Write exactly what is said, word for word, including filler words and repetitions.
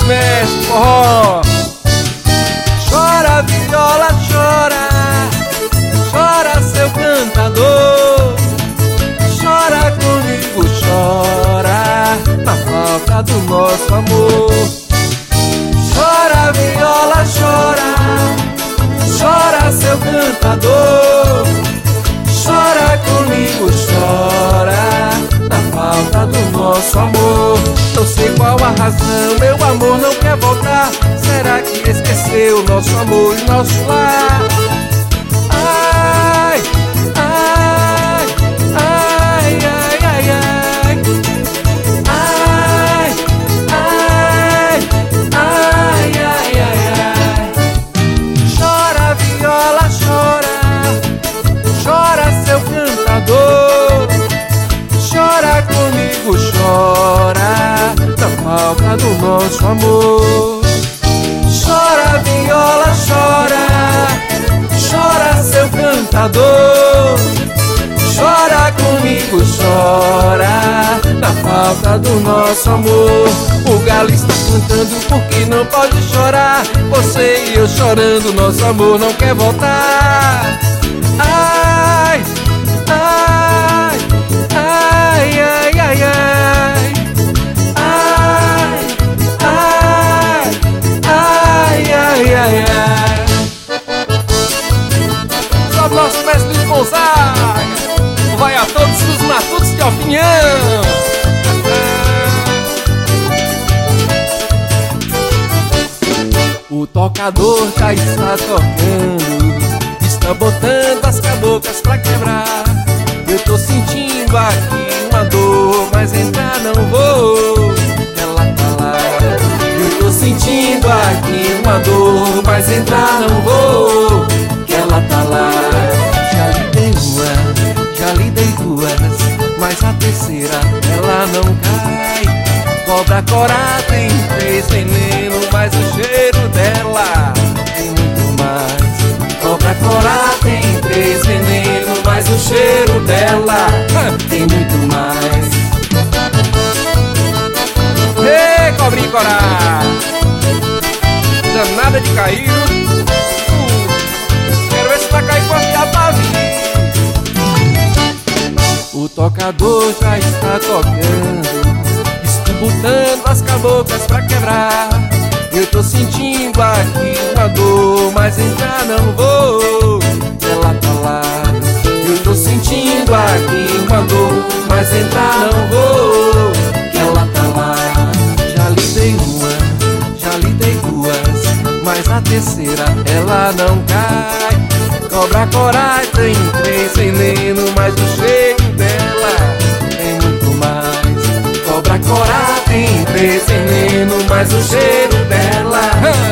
mestre forró. Chora viola, chora, chora seu cantador. Chora comigo, chora, na falta do nosso amor. Chora viola, chora, chora seu cantador. Chora comigo, chora, na falta do nosso amor. Não sei qual a razão, meu amor não quer voltar. Será que esqueceu nosso amor e nosso lar? Ai, ai, ai, ai, ai, ai. Ai, ai, ai, ai, ai, ai. Chora viola, chora, chora seu cantador. Chora comigo, chora, na falta do nosso amor. Chora viola, chora, chora seu cantador. Chora comigo, chora, na falta do nosso amor. O galo está cantando porque não pode chorar. Você e eu chorando, nosso amor não quer voltar. Ai, ai, ai, ai, ai, ai. Ai, ai, ai, ai, ai, ai. Salve nosso mestre Luiz Gonzaga. Vai a todos os matutos de opinião. O tocador já está tocando, está botando as caboclas pra quebrar. Eu tô sentindo aqui uma dor, mas entrar não vou, ela tá lá. Eu tô sentindo aqui uma dor, mas entrar não vou, que ela tá lá. Já lhe dei uma, já lhe dei duas, mas a terceira ela não cai. Cobra corada tem três venenos, mas o cheiro dela tem muito mais. Cobra corada tem três venenos, mas o cheiro dela tem muito mais. Ei, cobrinha corada, danada de cair. uh, Quero ver se vai cair com a fiada pra vir. O tocador já está tocando, botando as caboclas pra quebrar. Eu tô sentindo aqui uma dor, mas entrar não vou, ela tá lá. Eu tô sentindo aqui uma dor, mas entrar não vou, que ela tá lá. Já lhe dei uma, já lhe dei duas, mas a terceira ela não cai. Cobra coragem tem três venenos, mas o cheiro dela tem muito mais. Cobra coragem tem três venenos, mas o cheiro dela